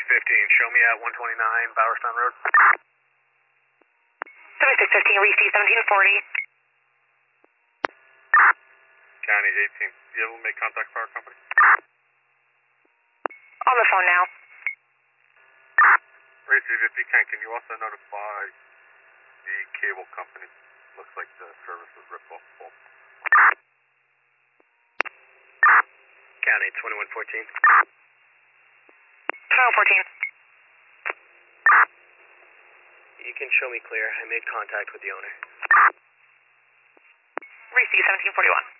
show me at 129 Bowerstown Road. 7615, Reese 1740. County 18. You able to make contact with our company? On the phone now. Reese, if you can you also notify the cable company? Looks like the service was ripped off the pole. County 2114. 2114. You can show me clear. I made contact with the owner. Reese 1741.